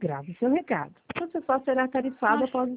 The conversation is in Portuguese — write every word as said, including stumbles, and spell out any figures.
Grave seu recado. Você só será tarifado Nós após